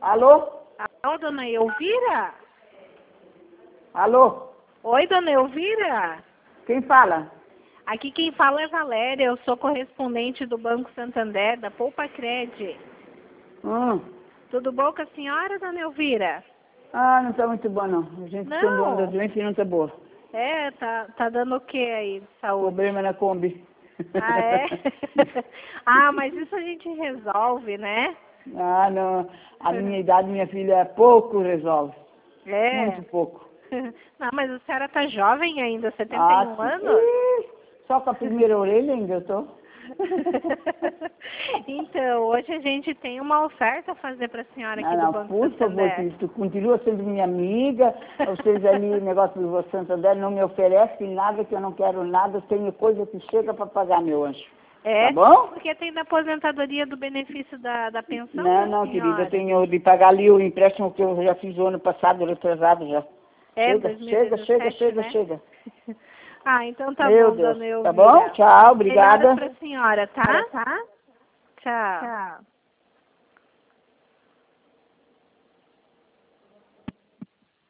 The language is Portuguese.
Alô? Alô, dona Elvira? Alô? Oi, dona Elvira? Quem fala? Aqui quem fala é Valéria, eu sou correspondente do Banco Santander, da Poupa Cred. Tudo bom com a senhora, dona Elvira? Ah, não tá muito boa, não. A gente quando Não. anda doente não tá boa. É, tá dando o que aí de saúde? Problema na Kombi. Ah, é? Ah, mas isso a gente resolve, né? Ah, não. A minha idade, minha filha, pouco resolve. É. Muito pouco. Não, mas a senhora tá jovem ainda, 71 Ah, sim. anos? Só com a primeira orelha ainda eu tô. Então, hoje a gente tem uma oferta a fazer para a senhora aqui do Não, Banco por favor, Santander. tu continua sendo minha amiga. Vocês ali, o negócio do Santander não me oferece nada, que eu não quero nada. Eu tenho coisa que chega para pagar meu anjo. É, Tá bom? porque tem da aposentadoria do benefício da pensão Não, da não, querida, senhora. eu tenho de pagar ali o empréstimo que eu já fiz o ano passado, retrasado já. É, Chega, 2017, né? chega. Ah, então tá Meu bom, Deus. dona Tá Elvira. bom? Tchau, obrigada. Melhoras pra senhora, tá? Tá? Tchau. Tchau.